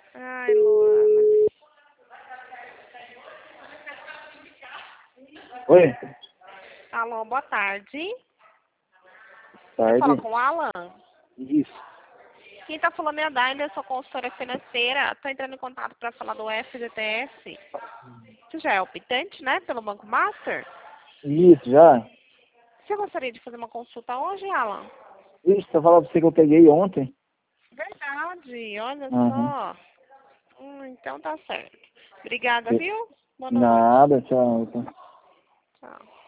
Ai, Luana. Oi? Alô, boa tarde. Você Tarde. fala com o Alan? Isso. Quem tá falando é a Daila, eu sou consultora financeira. Tô entrando em contato para falar do FGTS. Você já é optante, né, pelo Banco Master? Isso, já. Você gostaria de fazer uma consulta hoje, Alan? Isso, tô falando pra você que eu peguei ontem. Verdade, olha Uhum. só. Então tá certo. Obrigada, viu? Boa noite. Nada, tchau. Tchau.